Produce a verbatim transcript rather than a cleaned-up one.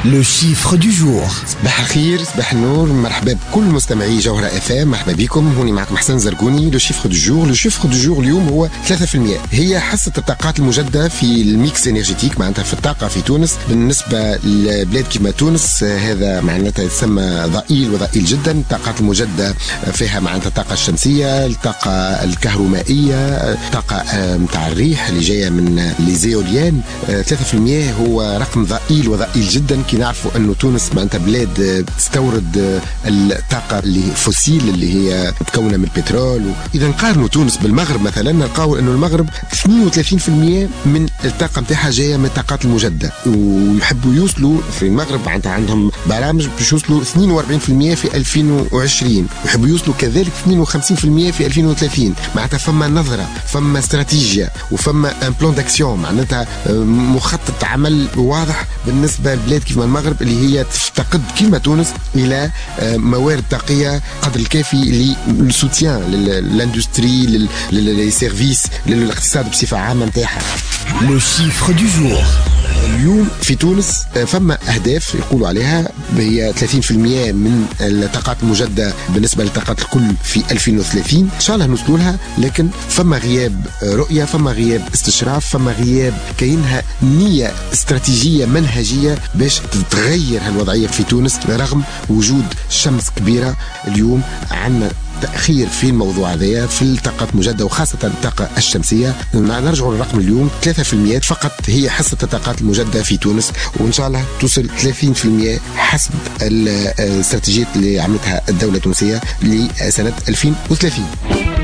Le chiffre du jour. صباح الخير، صباح النور، مرحبا بكل مستمعي جوهرة اف ام، مرحبا بكم. هوني معكم حسن زرقوني. لو شيفر دو جور لو شيفر دو جور اليوم هو ثلاثة بالمئة. هي حصة الطاقات المجددة في الميكس انرجيتيك، معناتها في الطاقة في تونس. بالنسبة لبلاد كما تونس هذا معناتها يسمى ضئيل وضئيل جدا. الطاقات المجددة فيها معناتها الطاقة الشمسية، الطاقة الكهرومائية، الطاقة متاع الريح اللي جاية من ليزيوليان. ثلاثة بالمئة هو رقم ضئيل وضئيل جدا. كي نعرفوا انه تونس معناتها بلاد تستورد الطاقه اللي فوسيل اللي هي متكونه من البترول، اذا نقارنوا تونس بالمغرب مثلا نلقاو انه المغرب اثنين وثلاثين بالمئة من الطاقه نتاعها جايه من الطاقات المجدده، ويحبوا يوصلوا في المغرب معناتها عندهم برامج باش يوصلوا اثنين وأربعين بالمئة في ألفين وعشرين، ويحبوا يوصلوا كذلك اثنين وخمسين بالمئة في ألفين وثلاثين. معناتها فما نظره، فما استراتيجيه، وفما ان بلان داكسيون، معناتها مخطط عمل واضح بالنسبه لبلاد كيف المغرب اللي هي تفتقد كما تونس الى موارد طاقيه قدر الكافي للسوتيان للاندستري للسيرفيس للاقتصاد بصفه عامه نتاعها. لو شيفر دو جور. اليوم في تونس فما أهداف يقولوا عليها هي ثلاثين بالمئة من الطاقات المجددة بالنسبة للطاقات الكل في ألفين وثلاثين. إن شاء الله نوصلوا لها، لكن فما غياب رؤية، فما غياب استشراف، فما غياب كاينها نية استراتيجية منهجية باش تتغير هالوضعية في تونس رغم وجود شمس كبيرة. اليوم عندنا تأخير في الموضوع هذايا في الطاقات المجددة وخاصة الطاقة الشمسية. نرجعوا للرقم اليوم ثلاثة بالمئة فقط هي حصة الطاقات المجددة في تونس، وإن شاء الله توصل ثلاثين بالمئة حسب الاستراتيجية اللي عملتها الدولة التونسية لسنة ألفين وثلاثين.